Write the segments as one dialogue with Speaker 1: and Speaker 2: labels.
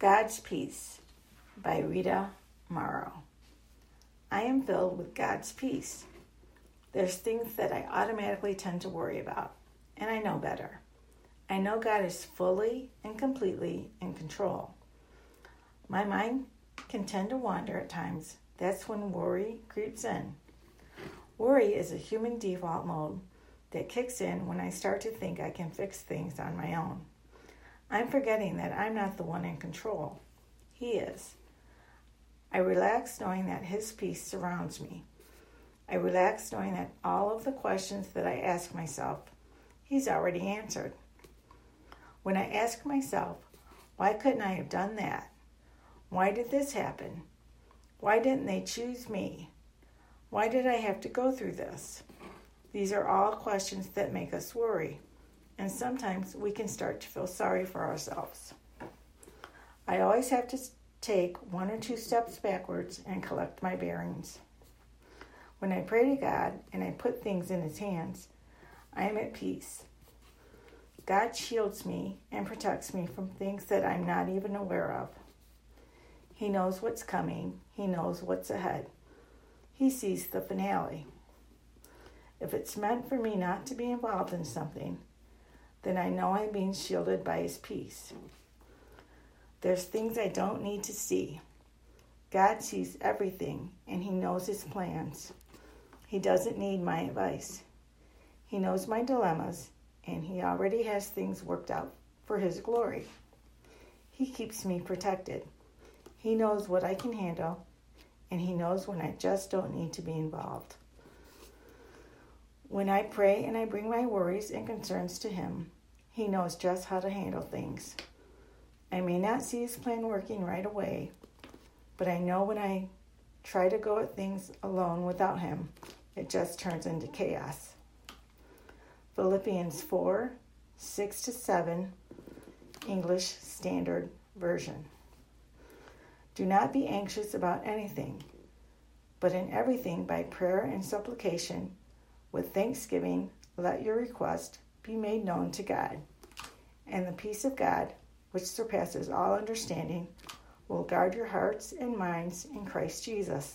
Speaker 1: God's Peace by Rita Morrow. I am filled with God's peace. There's things that I automatically tend to worry about, and I know better. I know God is fully and completely in control. My mind can tend to wander at times. That's when worry creeps in. Worry is a human default mode that kicks in when I start to think I can fix things on my own. I'm forgetting that I'm not the one in control. He is. I relax knowing that His peace surrounds me. I relax knowing that all of the questions that I ask myself, He's already answered. When I ask myself, why couldn't I have done that? Why did this happen? Why didn't they choose me? Why did I have to go through this? These are all questions that make us worry, and sometimes we can start to feel sorry for ourselves. I always have to take 1 or 2 steps backwards and collect my bearings. When I pray to God and I put things in His hands, I am at peace. God shields me and protects me from things that I'm not even aware of. He knows what's coming. He knows what's ahead. He sees the finale. If it's meant for me not to be involved in something, then I know I'm being shielded by His peace. There's things I don't need to see. God sees everything, and He knows His plans. He doesn't need my advice. He knows my dilemmas, and He already has things worked out for His glory. He keeps me protected. He knows what I can handle, and He knows when I just don't need to be involved. When I pray and I bring my worries and concerns to Him, He knows just how to handle things. I may not see His plan working right away, but I know when I try to go at things alone without Him, it just turns into chaos. Philippians 4:6-7, English Standard Version. Do not be anxious about anything, but in everything by prayer and supplication, with thanksgiving, let your request be made known to God. And the peace of God, which surpasses all understanding, will guard your hearts and minds in Christ Jesus.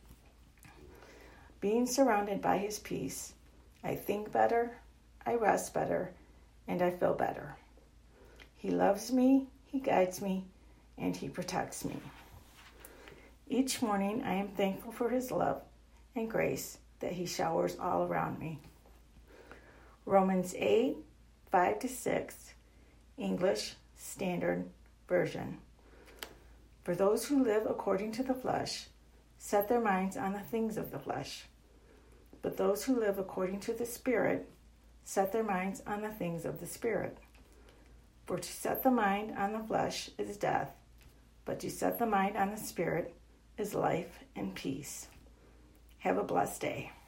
Speaker 1: Being surrounded by His peace, I think better, I rest better, and I feel better. He loves me, He guides me, and He protects me. Each morning I am thankful for His love and grace that He showers all around me. Romans 8:5-6, English Standard Version. For those who live according to the flesh set their minds on the things of the flesh, but those who live according to the Spirit set their minds on the things of the Spirit. For to set the mind on the flesh is death, but to set the mind on the Spirit is life and peace. Have a blessed day.